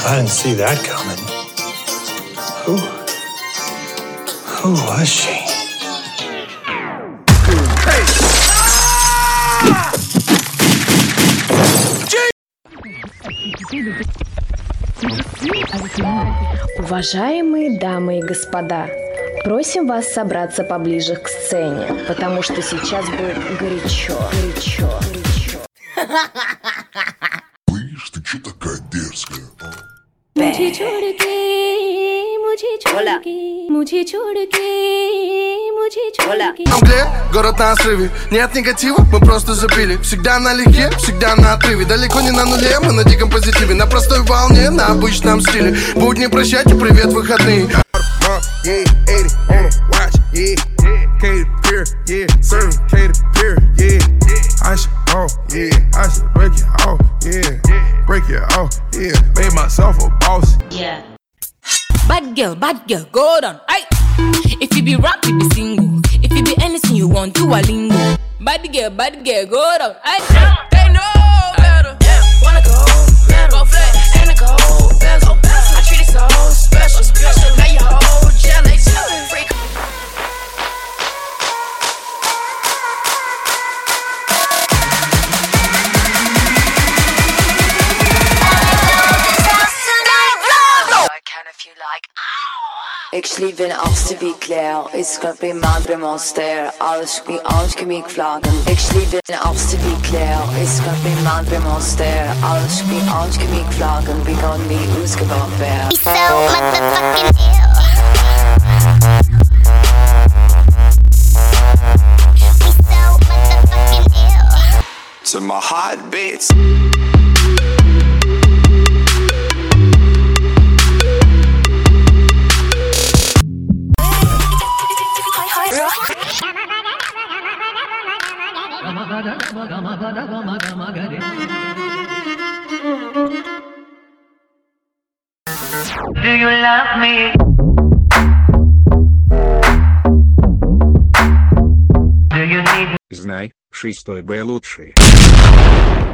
I didn't see that coming. Who was she? Уважаемые дамы и господа, просим вас собраться поближе к сцене, потому что сейчас будет горячо. Слышь, ты чё такая дерзкая? Англия, город на срыве. Нет негатива, мы просто запили. Всегда налегке, всегда на отрыве. Далеко не на нуле, мы на диком позитиве. На простой волне, на обычном стиле. Будни прощайте, привет, выходные. Bad girl, go down. Aye. If you be rap, you be single. If you be anything you want, do a lingo. Bad girl, go down. Aye. They know better. Wanna go flat and a gold bezel. I treat it so special. Now you whole jealous. Freak. Ik sliep in achtste wie Claire. Ik schat bij madre monster. Alles wie aanschemik vlaggen. Ik sliep in achtste wie Claire. Ik schat bij madre monster. Alles wie aanschemik vlaggen. Begon wie uitgebracht werd. He's so motherfucking ill. He's so motherfucking ill. To my hot bits. Do you love me? Do you need? Знай, 6 Б лучший.